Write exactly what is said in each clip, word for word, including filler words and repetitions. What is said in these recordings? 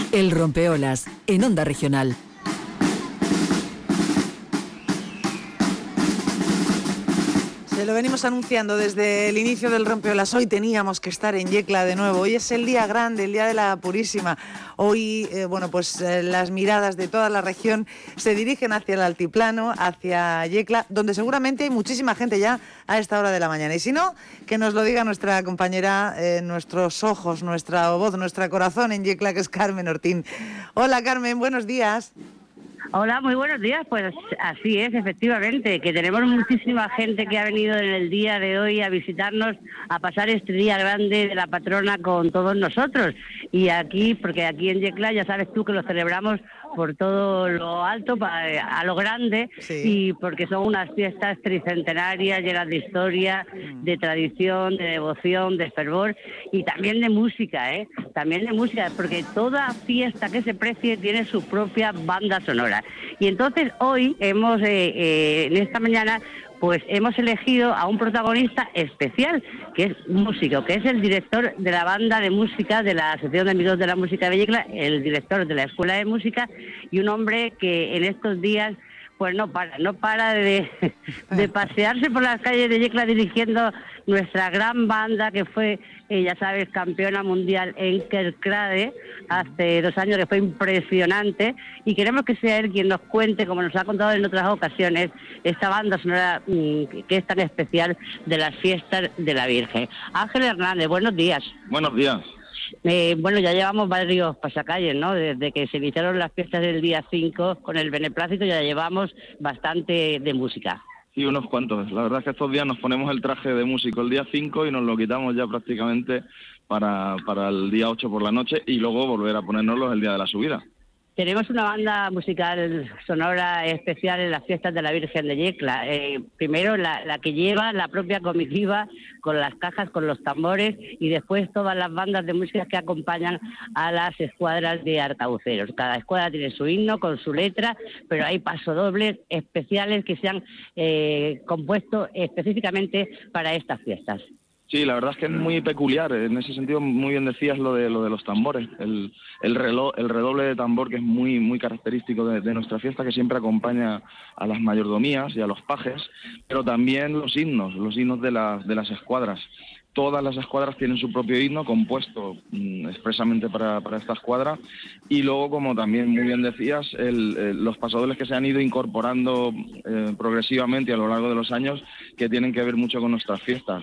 El Rompeolas, en Onda Regional. Se lo venimos anunciando desde el inicio del Rompeolas. Hoy teníamos que estar en Yecla de nuevo. Hoy es el día grande, el día de la Purísima. Hoy, eh, bueno, pues eh, las miradas de toda la región se dirigen hacia el altiplano, hacia Yecla, donde seguramente hay muchísima gente ya a esta hora de la mañana. Y si no, que nos lo diga nuestra compañera, eh, nuestros ojos, nuestra voz, nuestro corazón en Yecla, que es Carmen Ortín. Hola, Carmen, buenos días. Hola, muy buenos días. Pues así es, efectivamente, que tenemos muchísima gente que ha venido en el día de hoy a visitarnos, a pasar este día grande de la patrona con todos nosotros. Y aquí, porque aquí en Yecla ya sabes tú que lo celebramos por todo lo alto, a lo grande, sí. Y porque son unas fiestas tricentenarias llenas de historia, de tradición, de devoción, de fervor y también de música, ¿eh? También de música, porque toda fiesta que se precie tiene su propia banda sonora. Y entonces hoy hemos, eh, eh, en esta mañana, pues hemos elegido a un protagonista especial, que es músico, que es el director de la banda de música de la Asociación de Amigos de la Música de Yecla, el director de la Escuela de Música, y un hombre que en estos días pues no para, no para de, de pasearse por las calles de Yecla dirigiendo nuestra gran banda que fue, eh, ya sabes, campeona mundial en Kerkrade hace dos años, que fue impresionante, y queremos que sea él quien nos cuente, como nos ha contado en otras ocasiones, esta banda sonora mmm, que es tan especial de las fiestas de la Virgen. Ángel Hernández, buenos días. Buenos días. Eh, bueno, ya llevamos varios pasacalles, ¿no? Desde que se iniciaron las fiestas del día cinco con el beneplácito ya llevamos bastante de música. Sí, unos cuantos. La verdad es que estos días nos ponemos el traje de músico el día cinco y nos lo quitamos ya prácticamente para, para el día ocho por la noche y luego volver a ponérnoslos el día de la subida. Tenemos una banda musical sonora especial en las fiestas de la Virgen de Yecla. Eh, primero la, la que lleva la propia comitiva con las cajas, con los tambores, y después todas las bandas de música que acompañan a las escuadras de arcabuceros. Cada escuadra tiene su himno con su letra, pero hay pasodobles especiales que se han eh, compuesto específicamente para estas fiestas. Sí, la verdad es que es muy peculiar. En ese sentido, muy bien decías lo de lo de los tambores, el el, reloj, el redoble de tambor que es muy muy característico de, de nuestra fiesta, que siempre acompaña a las mayordomías y a los pajes, pero también los himnos, los himnos de las de las escuadras. Todas las escuadras tienen su propio himno compuesto mmm, expresamente para, para esta escuadra, y luego, como también muy bien decías, el, el, los pasodobles que se han ido incorporando eh, progresivamente a lo largo de los años, que tienen que ver mucho con nuestras fiestas.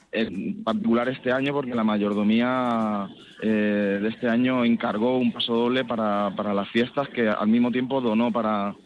En particular este año, porque la mayordomía eh, de este año encargó un pasodoble para, para las fiestas, que al mismo tiempo donó para,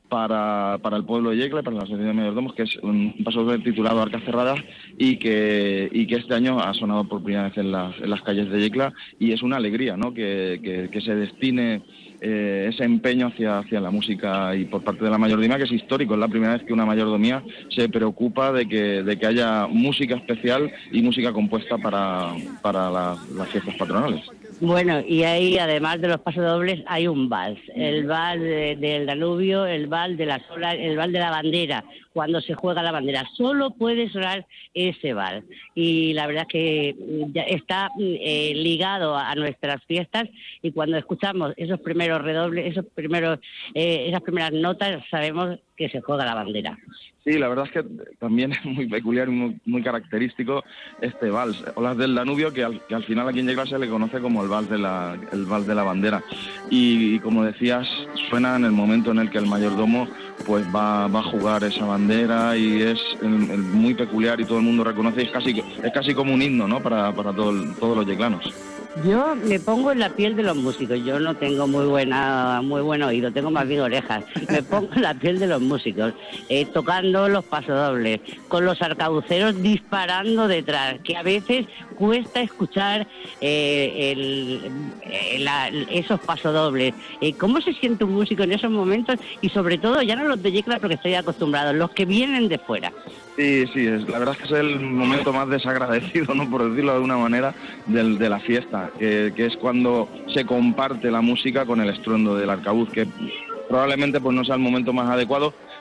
para, para el pueblo de Yecla y para la Asociación de Mayordomos, que es un pasodoble titulado Arcas Cerradas, y que, y que este año ha sonado por primera vez en las, en las calles de Yecla, y es una alegría, ¿no?, que, que, que se destine Eh, ese empeño hacia, hacia la música y por parte de la mayordomía, que es histórico. Es la primera vez que una mayordomía se preocupa de que, de que haya música especial y música compuesta para, para la, las fiestas patronales. Bueno, y ahí, además de los pasodobles, hay un vals, el vals de, del Danubio, el vals de la sola, el vals de la bandera, cuando se juega la bandera. Solo puede sonar ese vals. Y la verdad es que ya está eh, ligado a nuestras fiestas, y cuando escuchamos esos primeros redobles, esos primeros, eh, esas primeras notas, sabemos que se juega la bandera. Sí, la verdad es que también es muy peculiar y muy, muy característico este vals, Olas del Danubio, que al, que al final aquí en Yecla se le conoce como el vals de la, el vals de la bandera. Y, y como decías, suena en el momento en el que el mayordomo pues va, va a jugar esa bandera, y es el, el muy peculiar, y todo el mundo reconoce, es casi, es casi como un himno, ¿no?, para, para todo el, todos los yeclanos. Yo me pongo en la piel de los músicos. Yo no tengo muy buena, muy buen oído, tengo más bien orejas. Me pongo en la piel de los músicos, eh, tocando los pasodobles, con los arcabuceros disparando detrás, que a veces cuesta escuchar eh, el, el, la, esos pasodobles. Eh, ¿Cómo se siente un músico en esos momentos? Y sobre todo, ya no los de Yecla, porque estoy acostumbrado, los que vienen de fuera. Sí, sí, es, la verdad es que es el momento más desagradecido, ¿no?, por decirlo de alguna manera, del, de la fiesta, que, que es cuando se comparte la música con el estruendo del arcabuz, que probablemente pues no sea el momento más adecuado,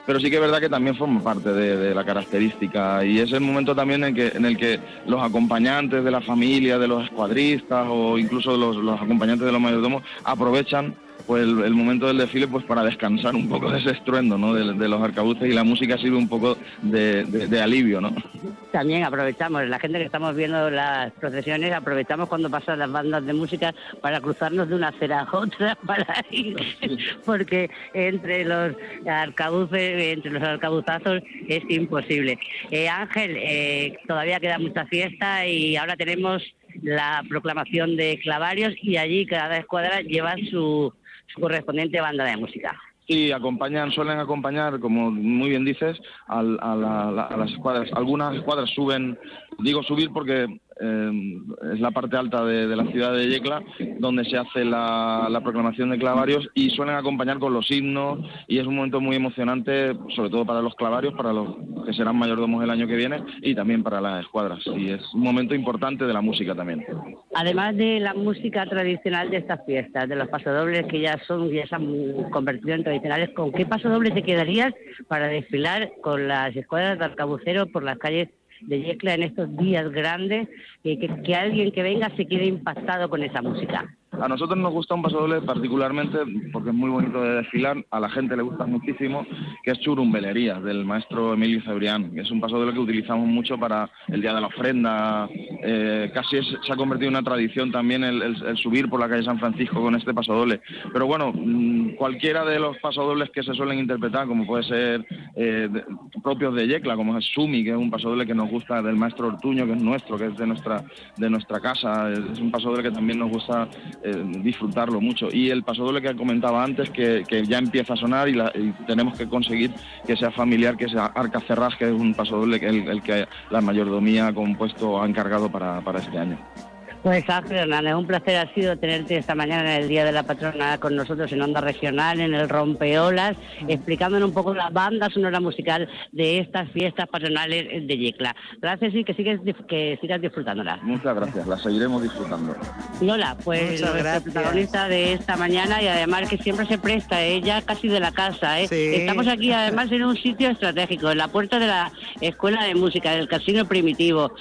pero sí que es verdad que también forma parte de, de la característica, y es el momento también en, que, en el que los acompañantes de la familia, de los escuadristas o incluso los, los acompañantes de los mayordomos aprovechan pues el, el momento del desfile pues para descansar un poco de ese estruendo, ¿no?, de, de los arcabuces, y la música sirve un poco de, de, de alivio, ¿no? También aprovechamos, la gente que estamos viendo las procesiones, aprovechamos cuando pasan las bandas de música para cruzarnos de una acera a otra para ir, porque entre los arcabuces, entre los arcabuzazos es imposible. Eh, Ángel, eh, todavía queda mucha fiesta y ahora tenemos la proclamación de clavarios y allí cada escuadra lleva su, su correspondiente banda de música. Sí, acompañan, suelen acompañar, como muy bien dices, al, a, la, a las escuadras. Algunas escuadras suben, digo subir porque eh, es la parte alta de, de la ciudad de Yecla, donde se hace la, la proclamación de clavarios, y suelen acompañar con los himnos, y es un momento muy emocionante, sobre todo para los clavarios, para los que serán mayordomos el año que viene, y también para las escuadras, y es un momento importante de la música también. Además de la música tradicional de estas fiestas, de los pasodobles que ya son, ya se han convertido en tradicionales, ¿con qué pasodoble te quedarías para desfilar con las escuadras de arcabuceros por las calles de Yecla en estos días grandes, que, que, que alguien que venga se quede impactado con esa música? A nosotros nos gusta un pasodoble particularmente porque es muy bonito de desfilar, a la gente le gusta muchísimo, que es Churumbelería, del maestro Emilio Cebrián, que es un pasodoble que utilizamos mucho para el Día de la Ofrenda. Eh, casi es, se ha convertido en una tradición también el, el, el subir por la calle San Francisco con este pasodoble. Pero bueno, cualquiera de los pasodobles que se suelen interpretar, como puede ser eh, de, propios de Yecla, como es Sumi, que es un pasodoble que nos gusta del maestro Ortuño, que es nuestro, que es de nuestra, de nuestra casa, es un pasodoble que también nos gusta Eh, disfrutarlo mucho. Y el pasodoble que comentaba antes, que, que ya empieza a sonar y, la, y tenemos que conseguir que sea familiar, que sea Arca Cerraj, que es un pasodoble que el, el que la mayordomía ha compuesto, ha encargado para, para este año. Pues Ángel Hernández, un placer ha sido tenerte esta mañana en el Día de la Patrona con nosotros en Onda Regional, en el Rompeolas, explicándonos un poco la banda sonora musical de estas fiestas patronales de Yecla. Gracias y que, sigues, que sigas disfrutándola. Muchas gracias, la seguiremos disfrutando. Lola, pues nuestra protagonista de esta mañana, y además que siempre se presta, ella casi de la casa. ¿eh? Sí. Estamos aquí además en un sitio estratégico, en la puerta de la Escuela de Música, del Casino Primitivo,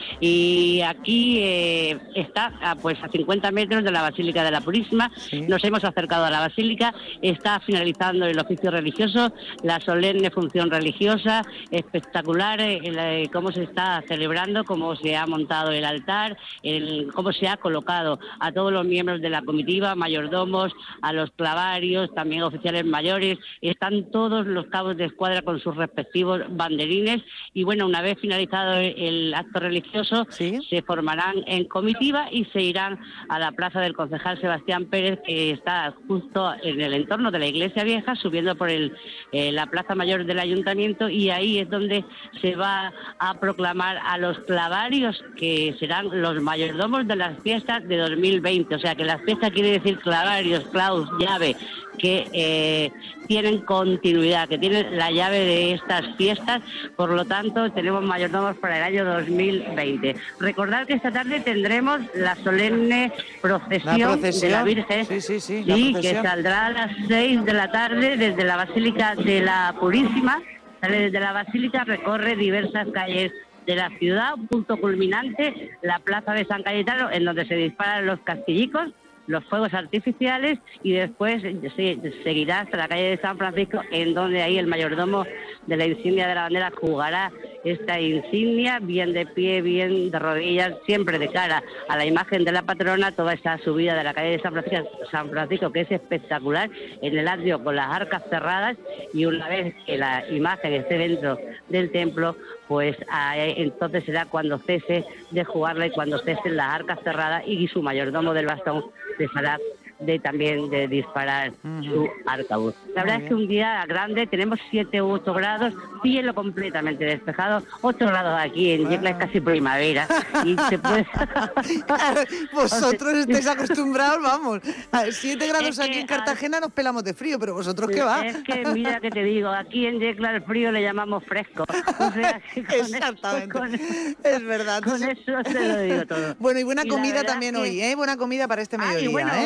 y aquí eh, está A, pues a cincuenta metros de la Basílica de la Purísima. Sí. Nos hemos acercado a la Basílica, está finalizando el oficio religioso, la solemne función religiosa, espectacular eh, cómo se está celebrando, cómo se ha montado el altar, el, cómo se ha colocado a todos los miembros de la comitiva, mayordomos, a los clavarios, también oficiales mayores, están todos los cabos de escuadra con sus respectivos banderines, y bueno, una vez finalizado el acto religioso, ¿sí?, se formarán en comitiva y se irán a la plaza del concejal Sebastián Pérez, que está justo en el entorno de la Iglesia Vieja, subiendo por el, eh, la plaza mayor del ayuntamiento, y ahí es donde se va a proclamar a los clavarios, que serán los mayordomos de las fiestas de dos mil veinte. O sea que las fiestas quiere decir clavarios, claus, llave, que eh, tienen continuidad, que tienen la llave de estas fiestas. Por lo tanto, tenemos mayordomos para el año dos mil veinte. Recordad que esta tarde tendremos la solemne procesión, la procesión de la Virgen, sí, sí, sí, la y que saldrá a las seis de la tarde desde la Basílica de la Purísima. Sale desde la Basílica, recorre diversas calles de la ciudad, un punto culminante, la plaza de San Cayetano, en donde se disparan los castillicos, los fuegos artificiales, y después se seguirá hasta la calle de San Francisco, en donde ahí el mayordomo de la insignia de la bandera jugará esta insignia, bien de pie, bien de rodillas, siempre de cara a la imagen de la patrona. Toda esta subida de la calle de San Francisco, San Francisco que es espectacular, en el atrio con las arcas cerradas, y una vez que la imagen esté dentro del templo, pues eh, entonces será cuando cese de jugarla y cuando cesen las arcas cerradas, y su mayordomo del bastón dejará de también de disparar uh-huh. su arcabuz. La verdad es que un día grande, tenemos siete u ocho grados, cielo completamente despejado, ocho grados aquí en Yecla, es casi primavera, y se puede... Claro, vosotros estáis acostumbrados, vamos, a siete grados aquí en Cartagena al... nos pelamos de frío, pero vosotros ¿qué va? Es que mira que te digo, aquí en Yecla el frío le llamamos fresco. O sea, exactamente, eso, con, es verdad. Con eso se lo digo todo. Bueno, y buena y comida también que... hoy, ¿eh? Buena comida para este mediodía, ah, y bueno, ¿eh? hoy, hoy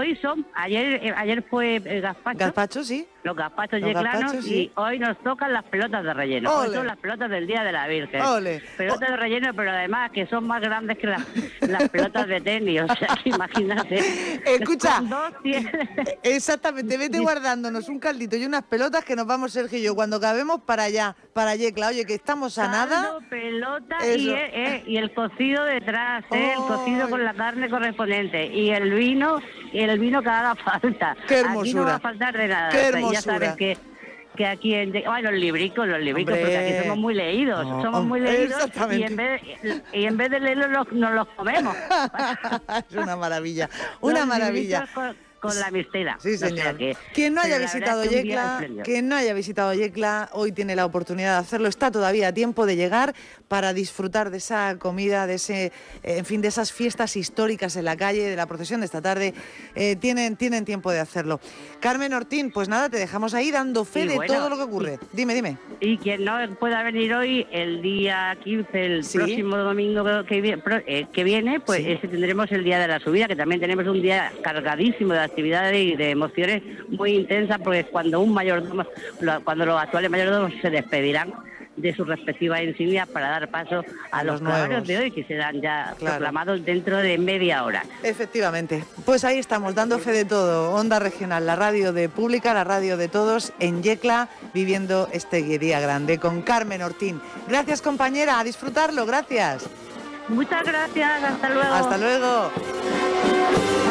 hoy son, ayer eh, ayer fue el gazpacho. Gazpacho, sí. Los gazpachos Los yeclanos gazpachos, sí. y hoy nos tocan las pelotas de relleno. Hoy Ole. son las pelotas del Día de la Virgen. Ole. Pelotas de relleno, pero además que son más grandes que las, las pelotas de tenis. O sea, que imagínate. Escucha, Con dos tienes- exactamente, vete guardándonos un caldito y unas pelotas que nos vamos Sergio y yo cuando acabemos para allá, para Yecla. Oye, que estamos a nada. Caldo, pelota Eso. y, eh, eh, y el cocido detrás, eh, el Ay. cocido con la carne correspondiente y el vino, y el vino que haga falta. Qué Aquí no hermosura. va a faltar de nada. Qué O sea, hermosura. ya sabes que que aquí en bueno, los libricos, los libricos, Hombre. porque aquí somos muy leídos, No, somos muy hombre, leídos y exactamente. en vez de, y en vez de leerlos los- nos los comemos. Es una maravilla, una Los maravilla. libritos Con, con la mistela. Sí, O sea señor. que- Quien no haya pero la verdad visitado es que un día Yecla, espléndido. quien no haya visitado Yecla, hoy tiene la oportunidad de hacerlo. Está todavía a tiempo de llegar para disfrutar de esa comida, de ese, eh, en fin, de esas fiestas históricas en la calle, de la procesión de esta tarde. Eh, tienen, tienen tiempo de hacerlo. Carmen Ortín, pues nada, te dejamos ahí dando fe Y de bueno, todo lo que ocurre. Dime, dime. Y quien no pueda venir hoy, el día quince, el Sí. próximo domingo que, vi- pro- eh, que viene, pues Sí. ese tendremos el día de la subida, que también tenemos un día cargadísimo de actividades y de emociones muy intensas, porque es cuando un mayordomo, lo- cuando los actuales mayordomos se despedirán de sus respectivas insignias para dar paso a, A los los nuevos. calabres de hoy, que serán ya Claro. proclamados dentro de media hora. Efectivamente. Pues ahí estamos, dando fe de todo. Onda Regional, la radio de Pública, la radio de todos, en Yecla, viviendo este día grande con Carmen Ortín. Gracias, compañera, a disfrutarlo, gracias. Muchas gracias, hasta luego. Hasta luego.